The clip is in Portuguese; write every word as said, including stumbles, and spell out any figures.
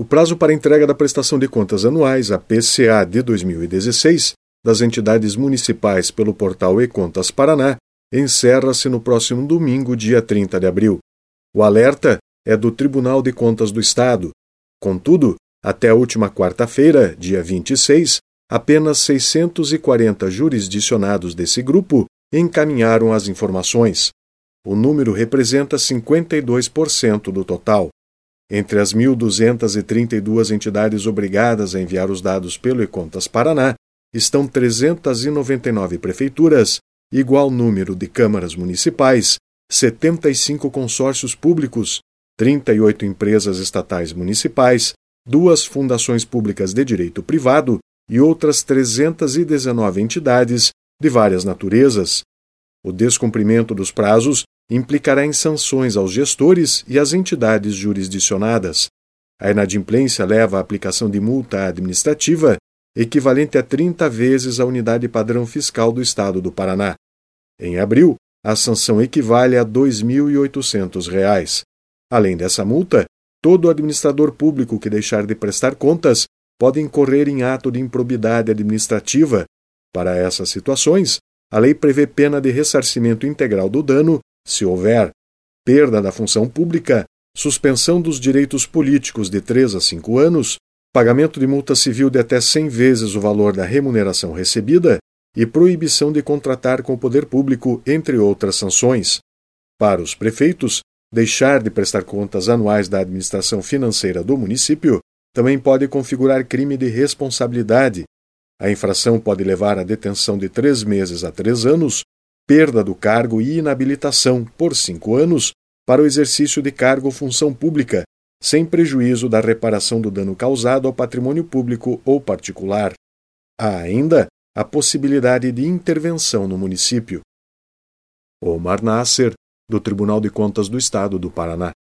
O prazo para entrega da prestação de contas anuais, a P C A de dois mil e dezesseis, das entidades municipais pelo portal E-Contas Paraná, encerra-se no próximo domingo, dia trinta de abril. O alerta é do Tribunal de Contas do Estado. Contudo, até a última quarta-feira, dia vinte e seis, apenas seiscentos e quarenta jurisdicionados desse grupo encaminharam as informações. O número representa cinquenta e dois por cento do total. Entre as mil duzentas e trinta e duas entidades obrigadas a enviar os dados pelo E-Contas Paraná, estão trezentas e noventa e nove prefeituras, igual número de câmaras municipais, setenta e cinco consórcios públicos, trinta e oito empresas estatais municipais, duas fundações públicas de direito privado e outras trezentas e dezenove entidades de várias naturezas. O descumprimento dos prazos implicará em sanções aos gestores e às entidades jurisdicionadas. A inadimplência leva à aplicação de multa administrativa equivalente a trinta vezes a unidade padrão fiscal do Estado do Paraná. Em abril, a sanção equivale a dois mil e oitocentos reais. Além dessa multa, todo administrador público que deixar de prestar contas pode incorrer em ato de improbidade administrativa. Para essas situações, a lei prevê pena de ressarcimento integral do dano, se houver, perda da função pública, suspensão dos direitos políticos de três a cinco anos, pagamento de multa civil de até cem vezes o valor da remuneração recebida e proibição de contratar com o poder público, entre outras sanções. Para os prefeitos, deixar de prestar contas anuais da administração financeira do município também pode configurar crime de responsabilidade. A infração pode levar à detenção de três meses a três anos, perda do cargo e inabilitação por cinco anos para o exercício de cargo ou função pública, sem prejuízo da reparação do dano causado ao patrimônio público ou particular. Há ainda a possibilidade de intervenção no município. Omar Nasser, do Tribunal de Contas do Estado do Paraná.